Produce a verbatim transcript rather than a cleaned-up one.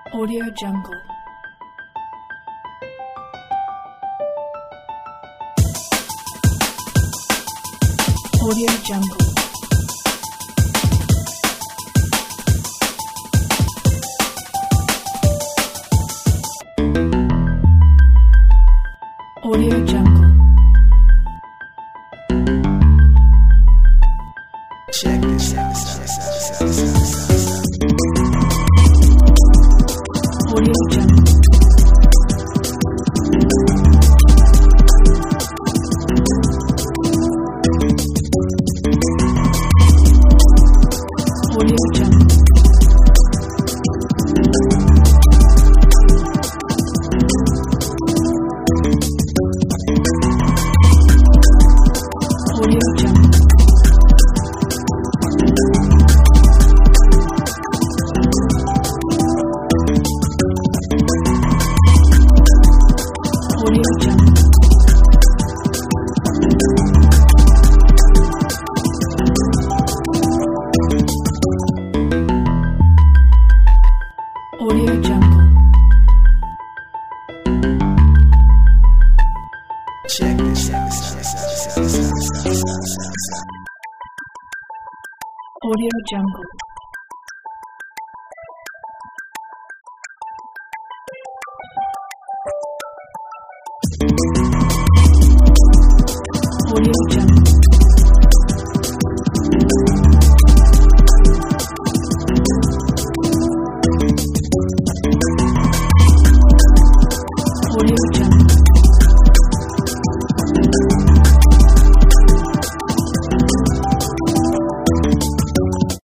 Audio Jungle. Audio Jungle. Audio Jungle. Check this out. Audio Jungle. Audio Jungle. Audio Jungle. Audio Jungle. Audio Jungle. Check this out. Audio Jungle.